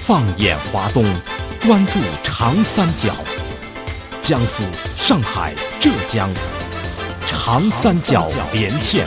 放眼华东，关注长三角，江苏、上海、浙江，长三角连线。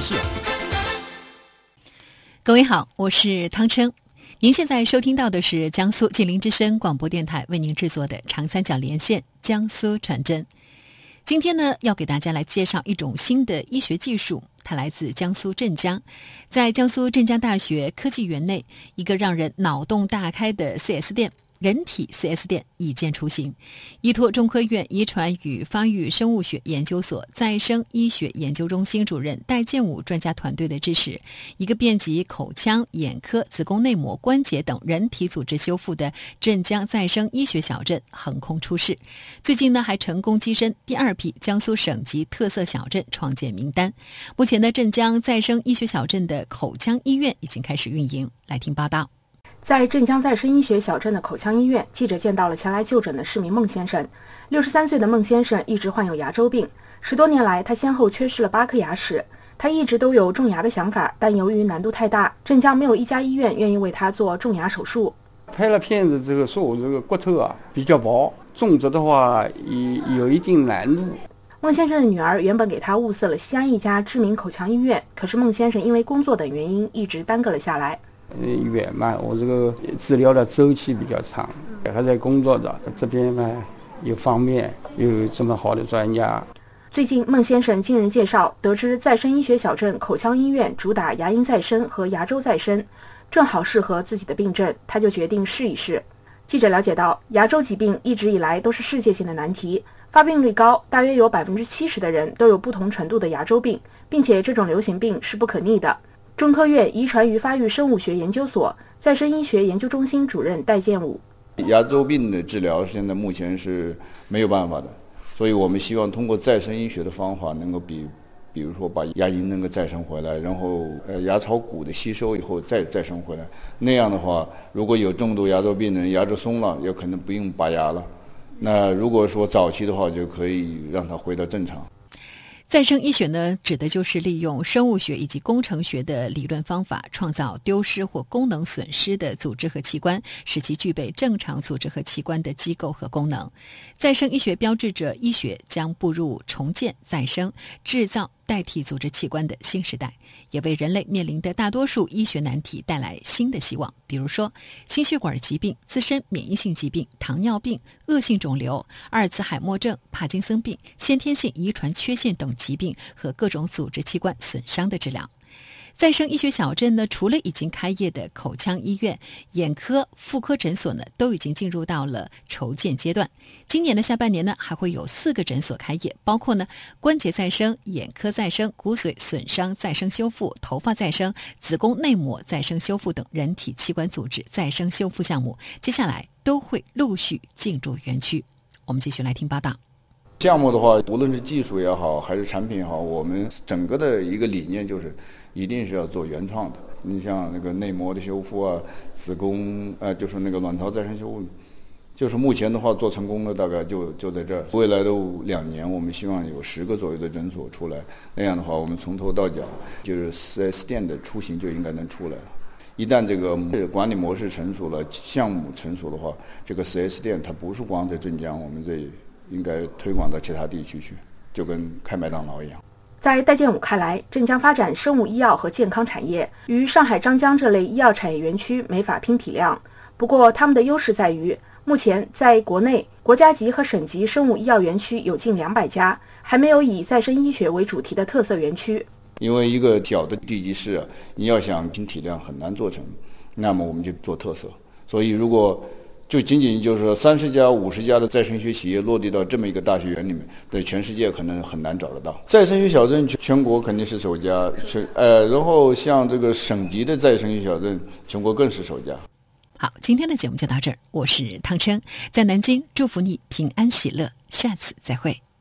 各位好，我是汤琛。您现在收听到的是江苏金陵之声广播电台为您制作的长三角连线江苏传真。今天呢，要给大家来介绍一种新的医学技术，它来自江苏镇江。在江苏镇江大学科技园内，一个让人脑洞大开的 4S 店，人体 4S 店已见雏形。依托中科院遗传与发育生物学研究所再生医学研究中心主任戴建武专家团队的支持，一个遍及口腔、眼科、子宫内膜、关节等人体组织修复的镇江再生医学小镇横空出世。最近呢，还成功跻身第2批江苏省级特色小镇创建名单。目前呢，镇江再生医学小镇的口腔医院已经开始运营。来听报道。 在镇江再生医学小镇的口腔医院，记者见到了前来就诊的市民孟先生。63岁的孟先生一直患有牙周病，10多年来他先后缺失了8颗牙齿。他一直都有种牙的想法，但由于难度太大，镇江没有一家医院愿意为他做种牙手术。 拍了片子，这个说我这个骨头比较薄，种植的话有一定难度。 孟先生的女儿原本给他物色了西安一家知名口腔医院，可是孟先生因为工作等原因一直耽搁了下来。 远嘛，我这个治疗的周期比较长，还在工作着，这边嘛又方便，又有这么好的专家。 最近孟先生经人介绍，得知再生医学小镇口腔医院主打牙龈再生和牙周再生，正好适合自己的病症，他就决定试一试。记者了解到，牙周疾病一直以来都是世界性的难题，发病率高，大约有70%的人都有不同程度的牙周病，并且这种流行病是不可逆的。中科院遗传与发育生物学研究所再生医学研究中心主任戴建武： 牙周病的治疗现在目前是没有办法的，所以我们希望通过再生医学的方法，能够比如说把牙龈能够再生回来，然后牙槽骨的吸收以后再生回来。那样的话，如果有重度牙周病人牙齿松了，有可能不用拔牙了。那如果说早期的话，就可以让它回到正常。 再生医学呢，指的就是利用生物学以及工程学的理论方法，创造丢失或功能损失的组织和器官，使其具备正常组织和器官的机构和功能。再生医学标志着医学将步入重建、再生、制造代替组织器官的新时代，也为人类面临的大多数医学难题带来新的希望。比如说，心血管疾病、自身免疫性疾病、糖尿病、恶性肿瘤、阿尔茨海默症、帕金森病、先天性遗传缺陷等疾病和各种组织器官损伤的治疗。再生医学小镇呢，除了已经开业的口腔医院、眼科、妇科诊所呢，都已经进入到了筹建阶段。今年的下半年呢，还会有4个诊所开业，包括呢关节再生、眼科再生、骨髓损伤再生修复、头发再生、子宫内膜再生修复等人体器官组织再生修复项目，接下来都会陆续进入园区。我们继续来听报道。 项目的话，无论是技术也好，还是产品也好，我们整个的一个理念就是一定是要做原创的。你像那个内膜的修复啊，子宫就是那个卵巢再生修复，就是目前的话做成功了，大概就在这儿。未来的2年，我们希望有10个左右的诊所出来，那样的话，我们从头到脚就是 4S 店的雏形就应该能出来了。一旦这个管理模式成熟了，项目成熟的话，这个 4S 店它不是光在镇江，我们这应该推广到其他地区去，就跟开麦当劳一样。 在戴建武看来，镇江发展生物医药和健康产业，与上海张江这类医药产业园区没法拼体量。不过，他们的优势在于，目前在国内国家级和省级生物医药园区有近200家，还没有以再生医学为主题的特色园区。 因为一个小的地级市你要想拼体量很难做成，那么我们就做特色。所以如果就仅仅就是说30家、50家的再生医学企业落地到这么一个大学园里面，在全世界可能很难找得到。再生医学小镇全国肯定是首家，然后像这个省级的再生医学小镇，全国更是首家。 好，今天的节目就到这儿，我是汤琛，在南京祝福你平安喜乐，下次再会。